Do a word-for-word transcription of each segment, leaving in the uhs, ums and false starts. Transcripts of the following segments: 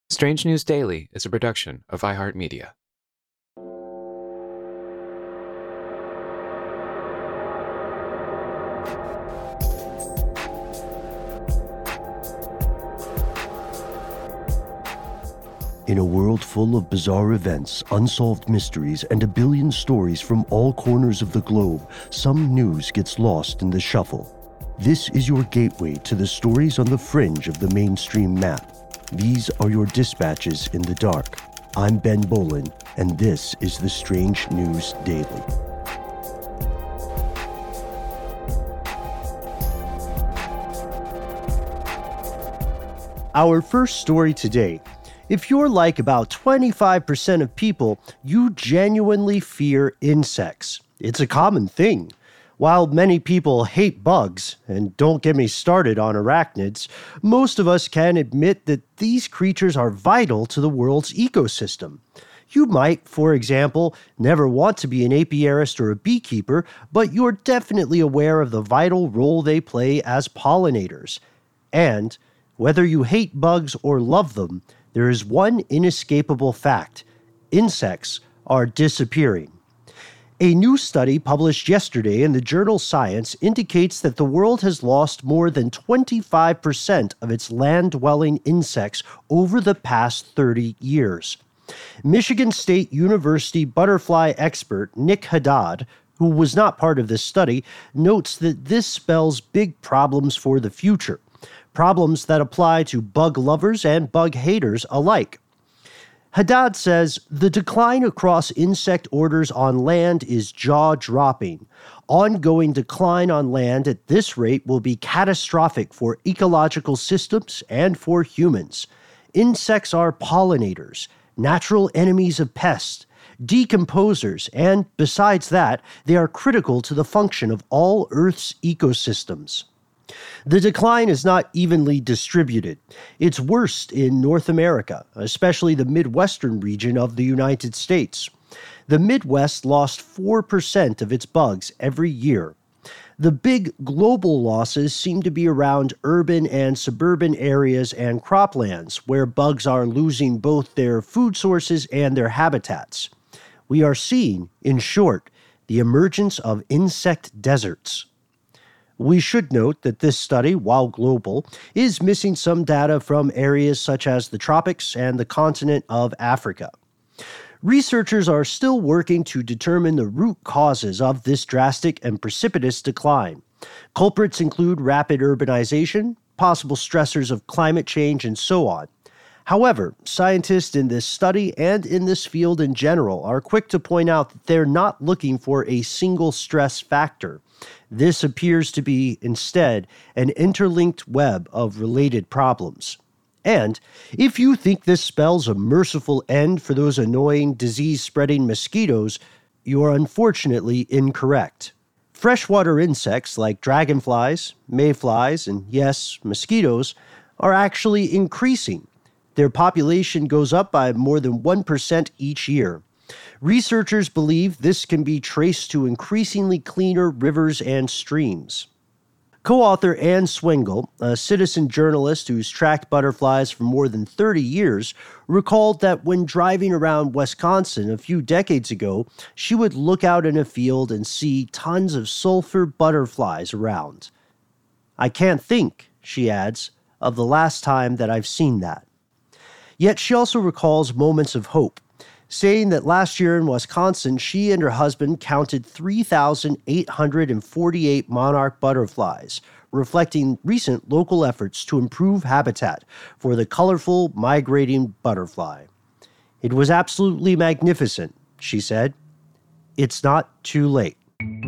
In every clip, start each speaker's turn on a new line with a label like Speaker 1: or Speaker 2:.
Speaker 1: Strange News Daily is a production of iHeartMedia.
Speaker 2: In a world full of bizarre events, unsolved mysteries, and a billion stories from all corners of the globe, some news gets lost in the shuffle. This is your gateway to the stories on the fringe of the mainstream map. These are your dispatches in the dark. I'm Ben Bolin, and this is the Strange News Daily. Our first story today. If you're like about twenty-five percent of people, you genuinely fear insects. It's a common thing. While many people hate bugs, and don't get me started on arachnids, most of us can admit that these creatures are vital to the world's ecosystem. You might, for example, never want to be an apiarist or a beekeeper, but you're definitely aware of the vital role they play as pollinators. And, whether you hate bugs or love them, there is one inescapable fact: insects are disappearing. A new study published yesterday in the journal Science indicates that the world has lost more than twenty-five percent of its land-dwelling insects over the past thirty years. Michigan State University butterfly expert Nick Haddad, who was not part of this study, notes that this spells big problems for the future. Problems that apply to bug lovers and bug haters alike. Haddad says, the decline across insect orders on land is jaw-dropping. Ongoing decline on land at this rate will be catastrophic for ecological systems and for humans. Insects are pollinators, natural enemies of pests, decomposers, and besides that, they are critical to the function of all Earth's ecosystems. The decline is not evenly distributed. It's worst in North America, especially the Midwestern region of the United States. The Midwest lost four percent of its bugs every year. The big global losses seem to be around urban and suburban areas and croplands, where bugs are losing both their food sources and their habitats. We are seeing, in short, the emergence of insect deserts. We should note that this study, while global, is missing some data from areas such as the tropics and the continent of Africa. Researchers are still working to determine the root causes of this drastic and precipitous decline. Culprits include rapid urbanization, possible stressors of climate change, and so on. However, scientists in this study and in this field in general are quick to point out that they're not looking for a single stress factor. This appears to be, instead, an interlinked web of related problems. And if you think this spells a merciful end for those annoying disease-spreading mosquitoes, you are unfortunately incorrect. Freshwater insects like dragonflies, mayflies, and yes, mosquitoes, are actually increasing. Their population goes up by more than one percent each year. Researchers believe this can be traced to increasingly cleaner rivers and streams. Co-author Anne Swingle, a citizen journalist who's tracked butterflies for more than thirty years, recalled that when driving around Wisconsin a few decades ago, she would look out in a field and see tons of sulfur butterflies around. I can't think, she adds, of the last time that I've seen that. Yet she also recalls moments of hope, saying that last year in Wisconsin, she and her husband counted three thousand eight hundred forty-eight monarch butterflies, reflecting recent local efforts to improve habitat for the colorful migrating butterfly. It was absolutely magnificent, she said. It's not too late.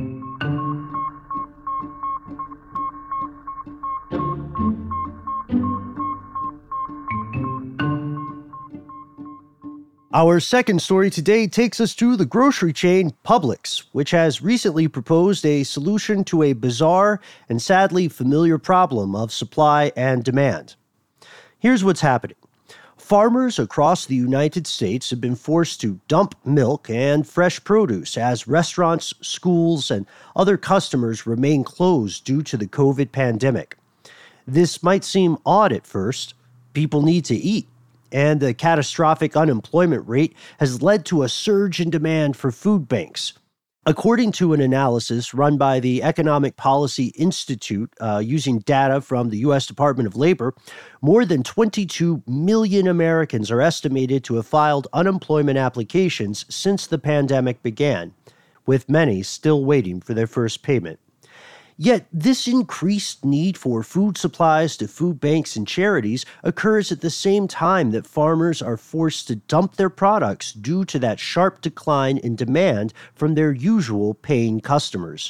Speaker 2: Our second story today takes us to the grocery chain Publix, which has recently proposed a solution to a bizarre and sadly familiar problem of supply and demand. Here's what's happening. Farmers across the United States have been forced to dump milk and fresh produce as restaurants, schools, and other customers remain closed due to the COVID pandemic. This might seem odd at first. People need to eat. and the catastrophic unemployment rate has led to a surge in demand for food banks. According to an analysis run by the Economic Policy Institute uh, using data from the U S Department of Labor, more than twenty-two million Americans are estimated to have filed unemployment applications since the pandemic began, with many still waiting for their first payment. Yet this increased need for food supplies to food banks and charities occurs at the same time that farmers are forced to dump their products due to that sharp decline in demand from their usual paying customers.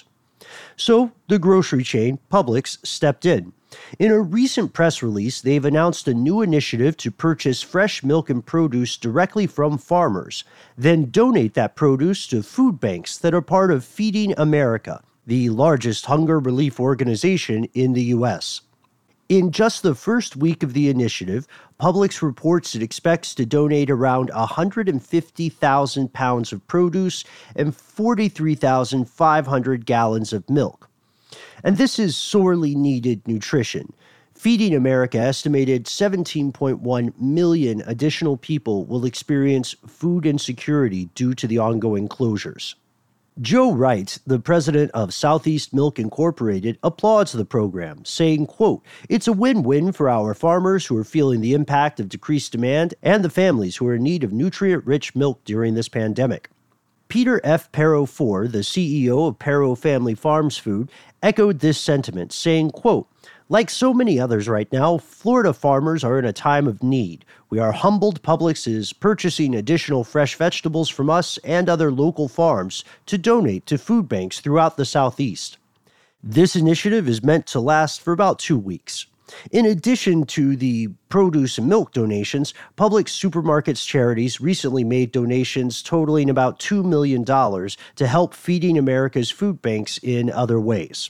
Speaker 2: So the grocery chain Publix stepped in. In a recent press release, they've announced a new initiative to purchase fresh milk and produce directly from farmers, then donate that produce to food banks that are part of Feeding America, the largest hunger relief organization in the U S. In just the first week of the initiative, Publix reports it expects to donate around one hundred fifty thousand pounds of produce and forty-three thousand five hundred gallons of milk. And this is sorely needed nutrition. Feeding America estimated seventeen point one million additional people will experience food insecurity due to the ongoing closures. Joe Wright, the president of Southeast Milk Incorporated, applauds the program, saying, quote, "It's a win-win for our farmers who are feeling the impact of decreased demand and the families who are in need of nutrient-rich milk during this pandemic." Peter F. Perro the fourth, the C E O of Perro Family Farms Food, echoed this sentiment, saying, quote, "Like so many others right now, Florida farmers are in a time of need. We are humbled Publix is purchasing additional fresh vegetables from us and other local farms to donate to food banks throughout the Southeast." This initiative is meant to last for about two weeks. In addition to the produce and milk donations, Publix Supermarkets Charities recently made donations totaling about two million dollars to help Feeding America's food banks in other ways.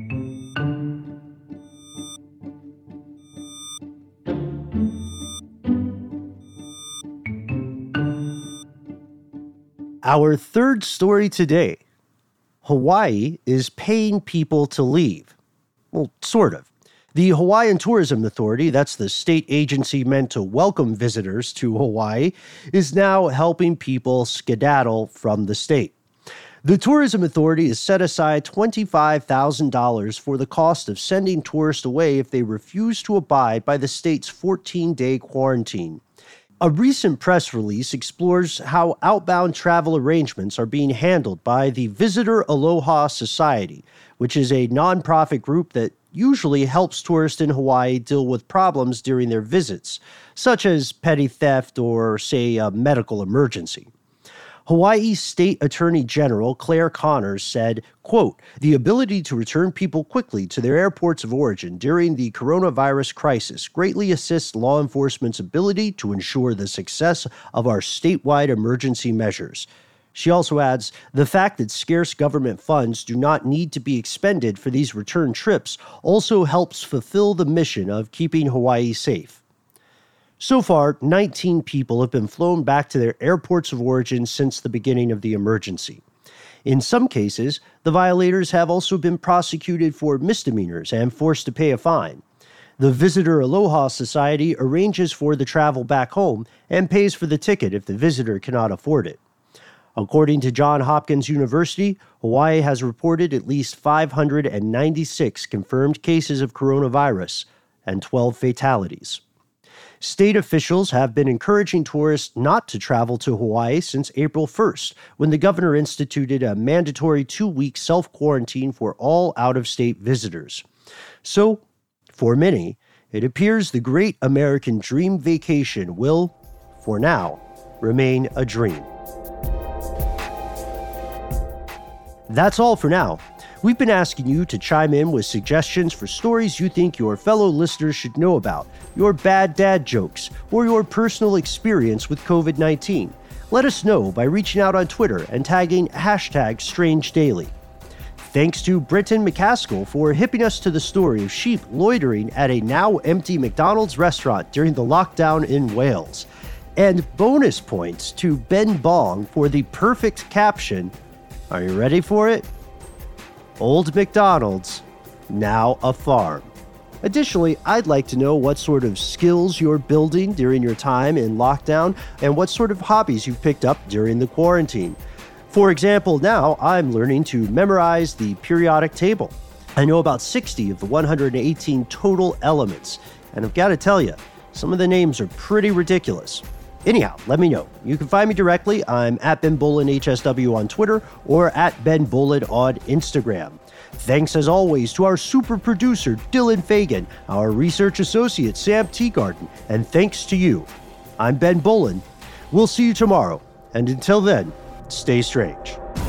Speaker 2: Our third story today: Hawaii is paying people to leave. Well, sort of. The Hawaiian Tourism Authority, that's the state agency meant to welcome visitors to Hawaii, is now helping people skedaddle from the state. The Tourism Authority has set aside twenty-five thousand dollars for the cost of sending tourists away if they refuse to abide by the state's fourteen-day quarantine. A recent press release explores how outbound travel arrangements are being handled by the Visitor Aloha Society, which is a nonprofit group that usually helps tourists in Hawaii deal with problems during their visits, such as petty theft or, say, a medical emergency. Hawaii's State Attorney General Claire Connors said, quote, "The ability to return people quickly to their airports of origin during the coronavirus crisis greatly assists law enforcement's ability to ensure the success of our statewide emergency measures." She also adds, "The fact that scarce government funds do not need to be expended for these return trips also helps fulfill the mission of keeping Hawaii safe." So far, nineteen people have been flown back to their airports of origin since the beginning of the emergency. In some cases, the violators have also been prosecuted for misdemeanors and forced to pay a fine. The Visitor Aloha Society arranges for the travel back home and pays for the ticket if the visitor cannot afford it. According to Johns Hopkins University, Hawaii has reported at least five hundred ninety-six confirmed cases of coronavirus and twelve fatalities. State officials have been encouraging tourists not to travel to Hawaii since April first, when the governor instituted a mandatory two-week self-quarantine for all out-of-state visitors. So, for many, it appears the great American dream vacation will, for now, remain a dream. That's all for now. We've been asking you to chime in with suggestions for stories you think your fellow listeners should know about, your bad dad jokes, or your personal experience with covid nineteen. Let us know by reaching out on Twitter and tagging hashtag StrangeDaily. Thanks to Britton McCaskill for hipping us to the story of sheep loitering at a now-empty McDonald's restaurant during the lockdown in Wales. And bonus points to Ben Bong for the perfect caption. Are you ready for it? Old McDonald's, now a farm. Additionally, I'd like to know what sort of skills you're building during your time in lockdown and what sort of hobbies you've picked up during the quarantine. For example, now I'm learning to memorize the periodic table. I know about sixty of the one hundred eighteen total elements, and I've got to tell you, some of the names are pretty ridiculous. Anyhow, let me know. You can find me directly. I'm at Ben Bowlin H S W on Twitter or at Ben Bowlin on Instagram. Thanks as always to our super producer, Dylan Fagan, our research associate, Sam Teagarden, and thanks to you. I'm Ben Bowlin. We'll see you tomorrow, and until then, stay strange.